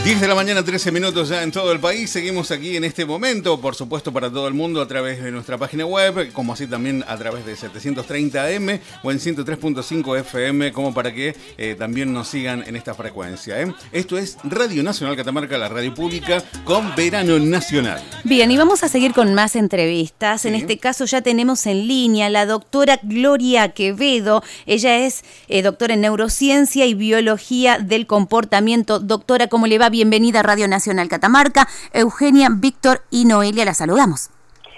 10 de la mañana, 13 minutos ya en todo el país. Seguimos aquí en este momento, por supuesto para todo el mundo a través de nuestra página web, como así también a través de 730 AM o en 103.5 FM, como para que también nos sigan en esta frecuencia. Esto es Radio Nacional Catamarca, la radio pública con Verano Nacional. Bien, y vamos a seguir con más entrevistas. Sí. En este caso ya tenemos en línea la doctora Gloria Quevedo. Ella es doctora en Neurociencia y Biología del Comportamiento. Doctora, ¿cómo le va? Bienvenida a Radio Nacional Catamarca. Eugenia, Víctor y Noelia, la saludamos.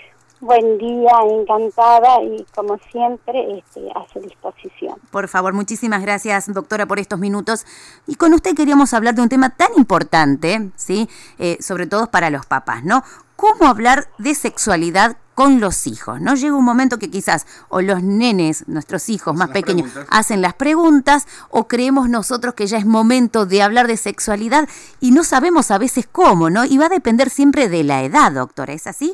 Buen día, encantada y como siempre a su disposición. Por favor, muchísimas gracias, doctora, por estos minutos. Y con usted queríamos hablar de un tema tan importante, ¿sí? Sobre todo para los papás, ¿no? ¿Cómo hablar de sexualidad con los hijos? ¿No? Llega un momento que quizás o los nenes, nuestros hijos más pequeños, hacen las preguntas o creemos nosotros que ya es momento de hablar de sexualidad y no sabemos a veces cómo, ¿no? Y va a depender siempre de la edad, doctora, ¿es así?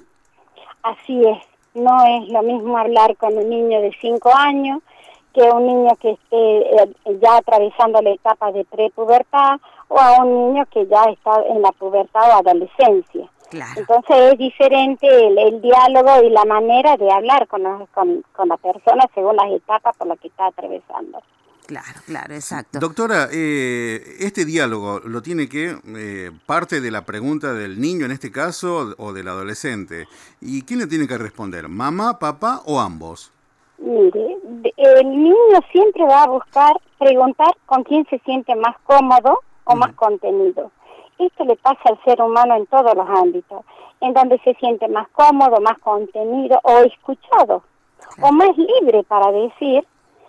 Así es. No es lo mismo hablar con un niño de 5 años que un niño que esté ya atravesando la etapa de prepubertad o a un niño que ya está en la pubertad o adolescencia. Claro. Entonces es diferente el diálogo y la manera de hablar con la persona según las etapas por las que está atravesando. Claro, exacto. Doctora, este diálogo lo tiene que parte de la pregunta del niño en este caso o del adolescente. ¿Y quién le tiene que responder? ¿Mamá, papá o ambos? Mire, el niño siempre va a preguntar con quién se siente más cómodo o más contenido. Esto le pasa al ser humano en todos los ámbitos, en donde se siente más cómodo, más contenido o escuchado, o más libre para decir,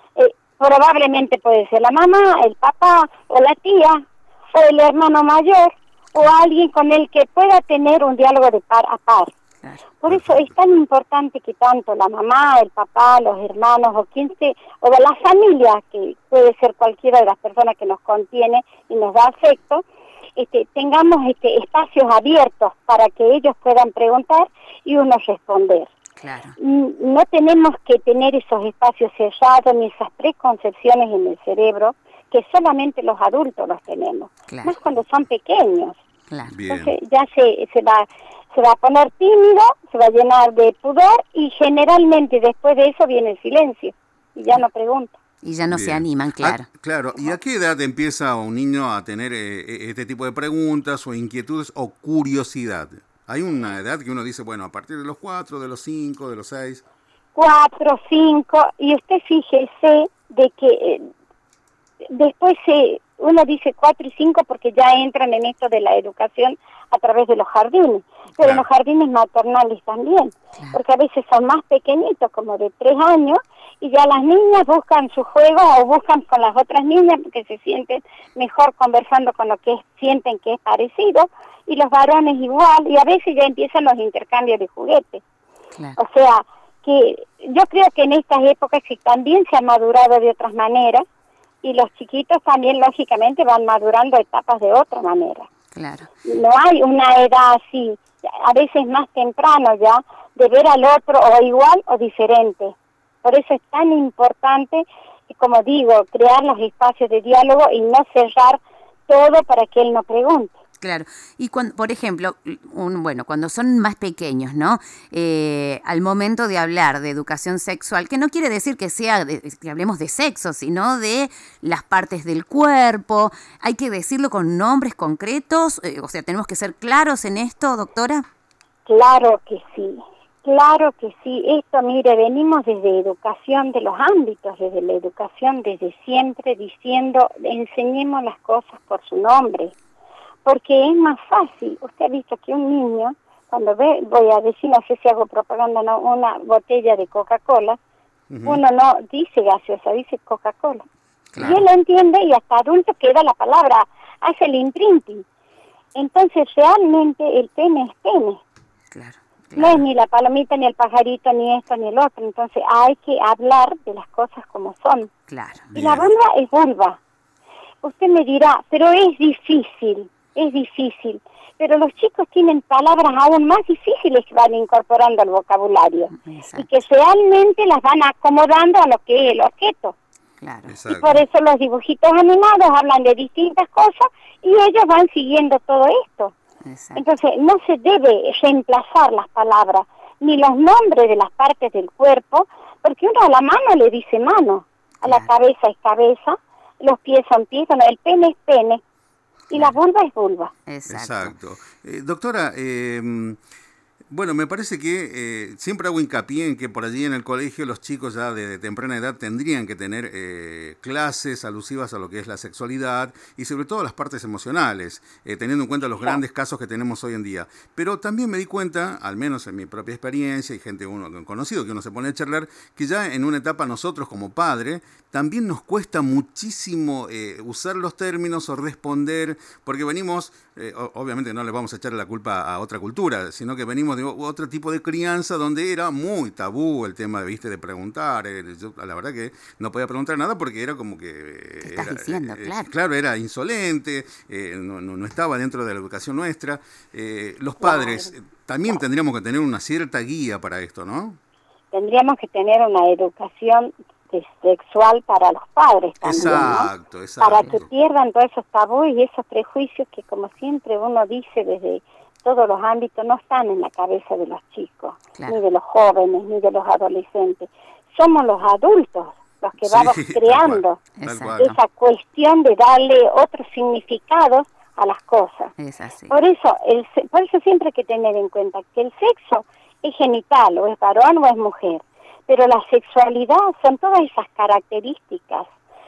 probablemente puede ser la mamá, el papá, o la tía, o el hermano mayor, o alguien con el que pueda tener un diálogo de par a par. Por eso es tan importante que tanto la mamá, el papá, los hermanos, o de la familia, que puede ser cualquiera de las personas que nos contiene y nos da afecto, tengamos espacios abiertos para que ellos puedan preguntar y uno responder. Claro. No tenemos que tener esos espacios cerrados ni esas preconcepciones en el cerebro que solamente los adultos los tenemos, más cuando son pequeños. Claro. Entonces ya se va a poner tímido, se va a llenar de pudor y generalmente después de eso viene el silencio y ya no pregunta. Y ya no se animan, claro. Claro. ¿Y a qué edad empieza un niño a tener este tipo de preguntas o inquietudes o curiosidad? ¿Hay una edad que uno dice, bueno, a partir de los 4, de los 5, de los 6? 4, 5, y usted fíjese de que después uno dice 4 y 5 porque ya entran en esto de la educación a través de los jardines, pero en los jardines maternales también, porque a veces son más pequeñitos, como de 3 años, y ya las niñas buscan su juego o buscan con las otras niñas porque se sienten mejor conversando con lo que sienten que es parecido, y los varones igual, y a veces ya empiezan los intercambios de juguetes. Claro. O sea, que yo creo que en estas épocas que también se ha madurado de otras maneras, y los chiquitos también lógicamente van madurando etapas de otra manera. Claro. No hay una edad así, a veces más temprano ya, de ver al otro o igual o diferente. Por eso es tan importante, como digo, crear los espacios de diálogo y no cerrar todo para que él no pregunte. Claro, y cuando, por ejemplo, cuando son más pequeños, ¿no? Al momento de hablar de educación sexual, que no quiere decir que que hablemos de sexo, sino de las partes del cuerpo, ¿hay que decirlo con nombres concretos? O sea, ¿tenemos que ser claros en esto, doctora? Claro que sí. Claro que sí, esto mire, venimos desde educación de los ámbitos, desde la educación, desde siempre diciendo, enseñemos las cosas por su nombre, porque es más fácil. Usted ha visto que un niño, cuando voy a decir, no sé si hago propaganda, no, una botella de Coca-Cola, uno no dice gaseosa, dice Coca-Cola. Claro. Y él lo entiende y hasta adulto queda la palabra, hace el imprinting. Entonces realmente el pene es pene. Claro. No es ni la palomita, ni el pajarito, ni esto, ni el otro. Entonces hay que hablar de las cosas como son. Claro. Y la vulva es vulva. Usted me dirá, pero es difícil. Pero los chicos tienen palabras aún más difíciles que van incorporando al vocabulario. Exacto. Y que realmente las van acomodando a lo que es el objeto. Claro. Y por eso los dibujitos animados hablan de distintas cosas y ellos van siguiendo todo esto. Exacto. Entonces, no se debe reemplazar las palabras, ni los nombres de las partes del cuerpo, porque uno a la mano le dice mano, a la cabeza es cabeza, los pies son pies, bueno, el pene es pene, y la vulva es vulva. Exacto. Doctora, bueno, me parece que siempre hago hincapié en que por allí en el colegio los chicos ya de temprana edad tendrían que tener clases alusivas a lo que es la sexualidad y sobre todo las partes emocionales, teniendo en cuenta los grandes casos que tenemos hoy en día. Pero también me di cuenta, al menos en mi propia experiencia, y gente conocido que uno se pone a charlar, que ya en una etapa nosotros como padre también nos cuesta muchísimo usar los términos o responder, porque venimos, obviamente no le vamos a echar la culpa a otra cultura, sino que venimos de otro tipo de crianza donde era muy tabú el tema, ¿viste?, de preguntar. Yo, la verdad que no podía preguntar nada porque era como que... ¿Qué estás diciendo? Claro, era insolente, no estaba dentro de la educación nuestra. Los padres también tendríamos que tener una cierta guía para esto, ¿no? Tendríamos que tener una educación sexual para los padres también, exacto, ¿no? Exacto. Para que pierdan todos esos tabúes y esos prejuicios que, como siempre uno dice desde todos los ámbitos, no están en la cabeza de los chicos, ni de los jóvenes, ni de los adolescentes. Somos los adultos los que vamos creando esa cuestión de darle otros significados a las cosas. Es así. Por eso siempre hay que tener en cuenta que el sexo es genital, o es varón o es mujer. Pero la sexualidad son todas esas características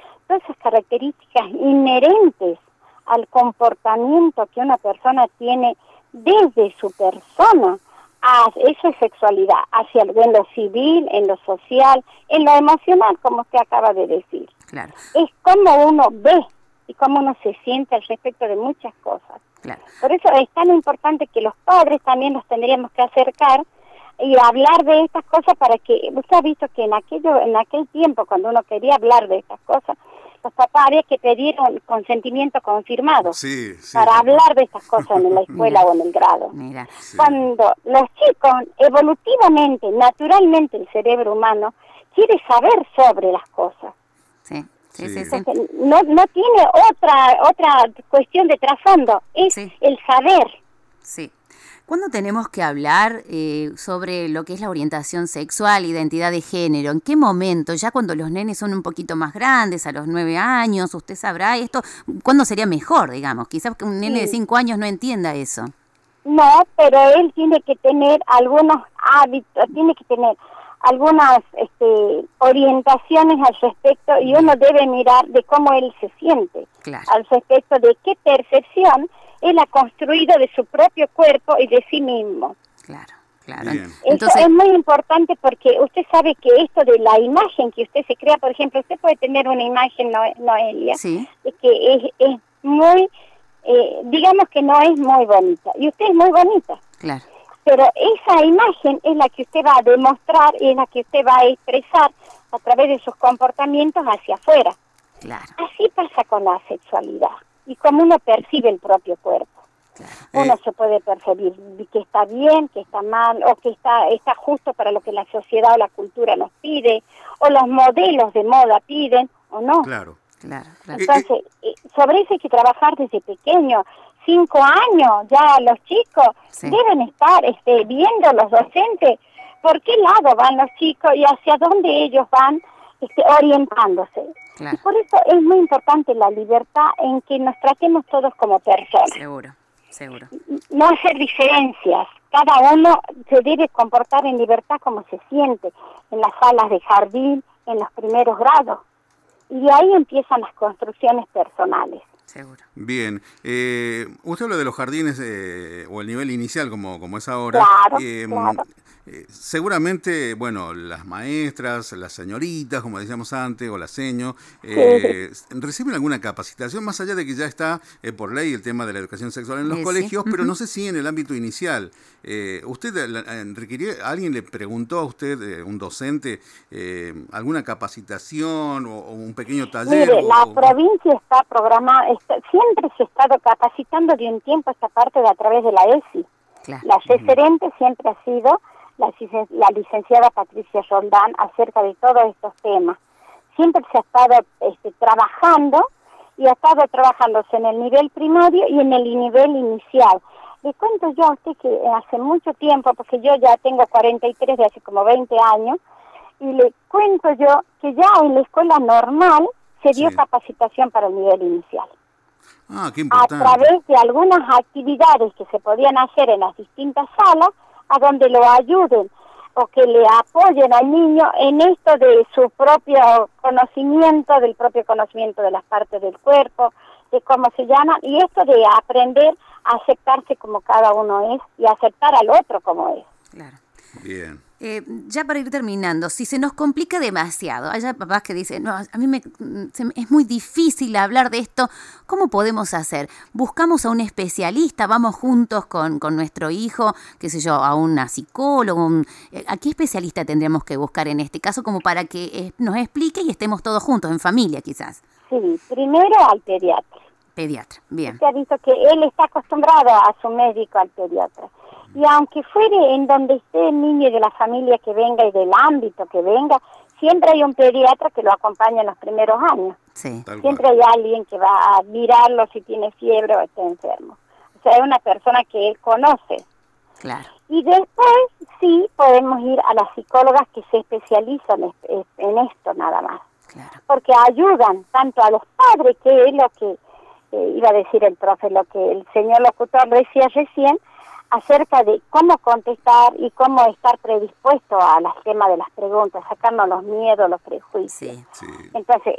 inherentes al comportamiento que una persona tiene desde su persona. Eso es sexualidad, en lo civil, en lo social, en lo emocional, como usted acaba de decir. Claro. Es como uno ve y cómo uno se siente al respecto de muchas cosas. Claro. Por eso es tan importante que los padres también nos tendríamos que acercar y hablar de estas cosas para que, usted ha visto que en aquel tiempo, cuando uno quería hablar de estas cosas, los papás había que pedir un consentimiento confirmado para hablar de estas cosas en la escuela o en el grado. Cuando los chicos, evolutivamente, naturalmente, el cerebro humano quiere saber sobre las cosas. Entonces, no tiene otra cuestión de trasfondo, es el saber. Sí. ¿Cuándo tenemos que hablar sobre lo que es la orientación sexual, identidad de género? ¿En qué momento? Ya cuando los nenes son un poquito más grandes, a los 9 años, usted sabrá esto. ¿Cuándo sería mejor, digamos? Quizás que un nene de 5 años no entienda eso. No, pero él tiene que tener algunos hábitos, tiene que tener algunas orientaciones al respecto y uno debe mirar de cómo él se siente al respecto de qué percepción él ha construido de su propio cuerpo y de sí mismo. Claro. Entonces, eso es muy importante porque usted sabe que esto de la imagen que usted se crea, por ejemplo, usted puede tener una imagen, Noelia, de que es muy, digamos que no es muy bonita, y usted es muy bonita. Claro. Pero esa imagen es la que usted va a demostrar y es la que usted va a expresar a través de sus comportamientos hacia afuera. Claro. Así pasa con la sexualidad y como uno percibe el propio cuerpo. Claro. Uno se puede percibir que está bien, que está mal, o que está justo para lo que la sociedad o la cultura nos pide, o los modelos de moda piden, o no. Claro. Entonces, sobre eso hay que trabajar desde pequeño. 5 años ya los chicos deben estar viendo los docentes por qué lado van los chicos y hacia dónde ellos van orientándose. Claro. Y por eso es muy importante la libertad en que nos tratemos todos como personas. Seguro. No hacer diferencias. Cada uno se debe comportar en libertad como se siente, en las salas de jardín, en los primeros grados. Y de ahí empiezan las construcciones personales. Seguro. Bien. Usted habla de los jardines o el nivel inicial como es ahora. Claro. Seguramente, bueno, las maestras, las señoritas, como decíamos antes, o la seño, reciben alguna capacitación, más allá de que ya está por ley el tema de la educación sexual en los colegios, pero no sé si en el ámbito inicial. ¿Usted requirió, alguien le preguntó a usted, un docente, alguna capacitación o un pequeño taller? Mire, la provincia está programada, siempre se ha estado capacitando de un tiempo esta parte a través de la ESI. Claro. La referente siempre ha sido la licenciada Patricia Roldán acerca de todos estos temas. siempre se ha estado trabajando, y ha estado trabajándose en el nivel primario y en el nivel inicial. Le cuento yo a usted que hace mucho tiempo, porque yo ya tengo 43 de hace como 20 años, y le cuento yo que ya en la escuela normal se dio capacitación para el nivel inicial. Ah, qué importante. A través de algunas actividades que se podían hacer en las distintas salas, a donde lo ayuden o que le apoyen al niño en esto de su propio conocimiento, del propio conocimiento de las partes del cuerpo, de cómo se llama, y esto de aprender a aceptarse como cada uno es y aceptar al otro como es. Claro. Bien. Ya para ir terminando, si se nos complica demasiado, hay papás que dicen, no, a mí es muy difícil hablar de esto, ¿cómo podemos hacer? ¿Buscamos a un especialista? ¿Vamos juntos con nuestro hijo, qué sé yo, a una psicóloga? ¿A qué especialista tendríamos que buscar en este caso como para que nos explique y estemos todos juntos, en familia quizás? Sí, primero al pediatra. Pediatra, bien. Usted ha visto que él está acostumbrado a su médico, al pediatra. Y aunque fuere en donde esté el niño de la familia que venga y del ámbito que venga, siempre hay un pediatra que lo acompaña en los primeros años. Sí. Siempre hay alguien que va a mirarlo si tiene fiebre o está enfermo. O sea, es una persona que él conoce. Claro. Y después sí podemos ir a las psicólogas que se especializan en esto nada más. Claro. Porque ayudan tanto a los padres, que es lo que iba a decir el profe, lo que el señor locutor decía recién, acerca de cómo contestar y cómo estar predispuesto al tema de las preguntas, sacarnos los miedos, los prejuicios. Sí. Entonces,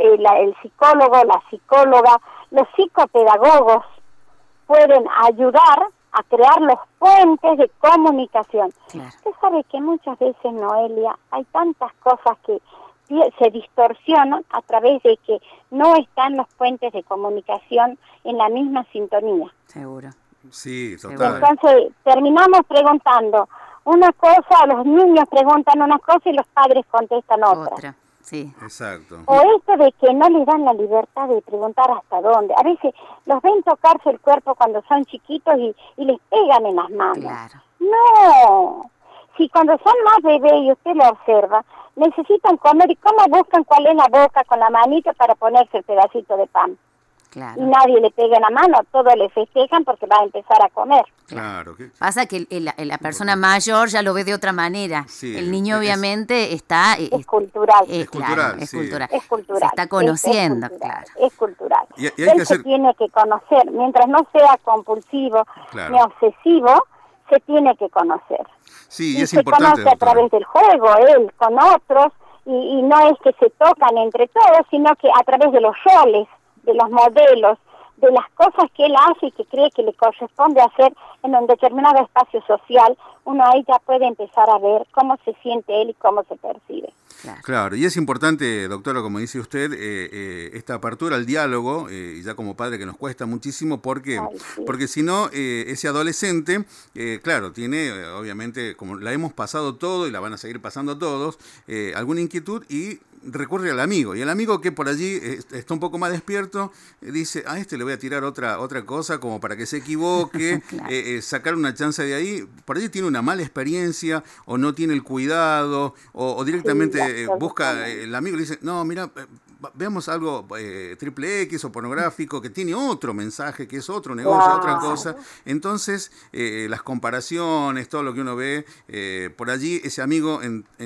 el psicólogo, la psicóloga, los psicopedagogos pueden ayudar a crear los puentes de comunicación. Claro. Usted sabe que muchas veces, Noelia, hay tantas cosas que se distorsionan a través de que no están los puentes de comunicación en la misma sintonía. Seguro. Sí, total. Entonces, terminamos preguntando una cosa, los niños preguntan una cosa y los padres contestan otra. Sí. Exacto. O esto de que no les dan la libertad de preguntar hasta dónde. A veces los ven tocarse el cuerpo cuando son chiquitos y les pegan en las manos. Claro. No. Si cuando son más bebés y usted lo observa, necesitan comer, ¿y cómo buscan cuál es la boca con la manito para ponerse el pedacito de pan? Claro. Y nadie le pega en la mano, todos le festejan porque va a empezar a comer. Claro. Pasa que la persona mayor ya lo ve de otra manera. Sí, el niño obviamente está... Es cultural. Es claro, cultural, es sí. cultural. Es cultural. Se está conociendo, es cultural, claro. Es cultural. Y hay que Él hacer... se tiene que conocer, mientras no sea compulsivo Claro. ni obsesivo, se tiene que conocer. Sí, y es se importante, conoce a doctora. través del juego, él con otros, y no es que se tocan entre todos, sino que a través de los roles, de los modelos, de las cosas que él hace y que cree que le corresponde hacer en un determinado espacio social, uno ahí ya puede empezar a ver cómo se siente él y cómo se percibe. Claro, y es importante, doctora, como dice usted, esta apertura al diálogo, y ya como padre que nos cuesta muchísimo, porque si no, ese adolescente, claro, tiene, obviamente, como la hemos pasado todo y la van a seguir pasando todos, alguna inquietud y recurre al amigo, y el amigo que por allí está un poco más despierto, dice, a este le voy a tirar otra cosa como para que se equivoque, Claro. Sacar una chance de ahí, por allí tiene una mala experiencia, o no tiene el cuidado, o directamente busca el amigo y le dice, no, mira, veamos algo triple X o pornográfico que tiene otro mensaje, que es otro negocio, otra cosa. Entonces, las comparaciones, todo lo que uno ve, por allí ese amigo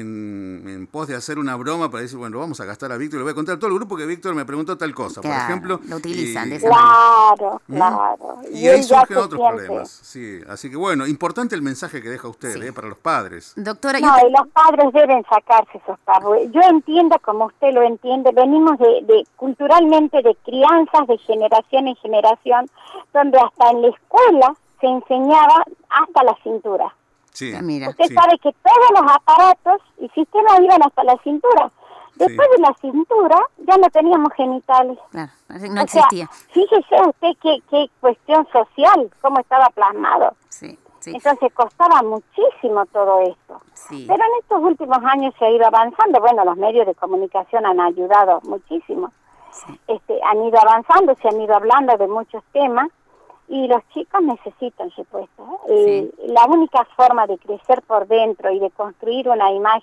en pos de hacer una broma para decir, bueno, vamos a gastar a Víctor, le voy a contar a todo el grupo que Víctor me preguntó tal cosa, Claro, por ejemplo. lo utilizan de esa manera. Claro. Y ahí surgen otros problemas. Sí, así que bueno, importante el mensaje que deja usted, para los padres. Doctora, y los padres deben sacarse esos tabúes. Yo entiendo, como usted lo entiende, venimos de culturalmente de crianzas de generación en generación, donde hasta en la escuela se enseñaba hasta la cintura. Sí. Usted sabe que todos los aparatos y sistemas iban hasta la cintura. Después de la cintura ya no teníamos genitales. Claro, no existía. Fíjese usted qué cuestión social, cómo estaba plasmado. Sí. Entonces costaba muchísimo todo esto. Sí. Pero en estos últimos años se ha ido avanzando. Bueno, los medios de comunicación han ayudado muchísimo. Sí. Han ido avanzando, se han ido hablando de muchos temas y los chicos necesitan respuestas. La única forma de crecer por dentro y de construir una imagen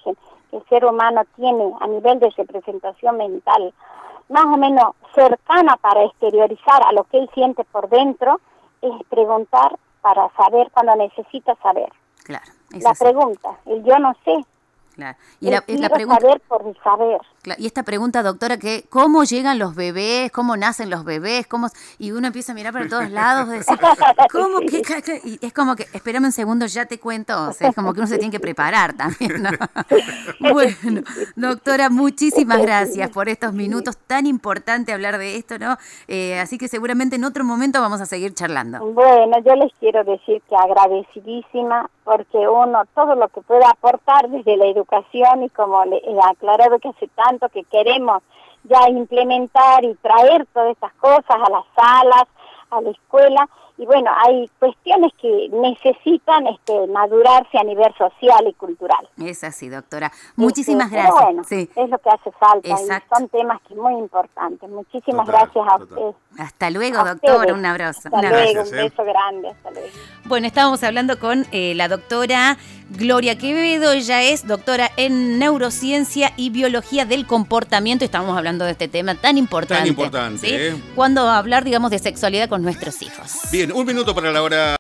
que el ser humano tiene a nivel de representación mental más o menos cercana para exteriorizar a lo que él siente por dentro, es preguntar para saber cuando necesita saber. Claro. La pregunta, el yo no sé. Claro. Y la pregunta, saber por saber. Claro. Y esta pregunta, doctora, que ¿cómo llegan los bebés? ¿Cómo nacen los bebés? Y uno empieza a mirar para todos lados, decir, ¿cómo Sí. que? Y es como que, espérame un segundo, ya te cuento. O sea, es como que uno se tiene que preparar también, ¿no? Bueno, doctora, muchísimas gracias por estos minutos. Tan importante hablar de esto, ¿no? Así que seguramente en otro momento vamos a seguir charlando. Bueno, yo les quiero decir que agradecidísima, porque uno, todo lo que pueda aportar desde la educación, y como le he aclarado que hace tanto que queremos ya implementar y traer todas estas cosas a las salas, a la escuela, y bueno, hay cuestiones que necesitan madurarse a nivel social y cultural. Es así, doctora. Muchísimas gracias. Pero bueno, sí. es lo que hace falta. Exacto. Y son temas que muy importantes. Muchísimas gracias a ustedes. Hasta luego, A doctora. ustedes. Un abrazo. Hasta Un luego, abrazo. un beso grande. Hasta luego. Bueno, estábamos hablando con la doctora Gloria Quevedo. Ella es doctora en neurociencia y biología del comportamiento. Estamos hablando de este tema tan importante. Tan importante, ¿sí? Cuando hablar, digamos, de sexualidad con nuestros hijos. Bien, un minuto para la hora.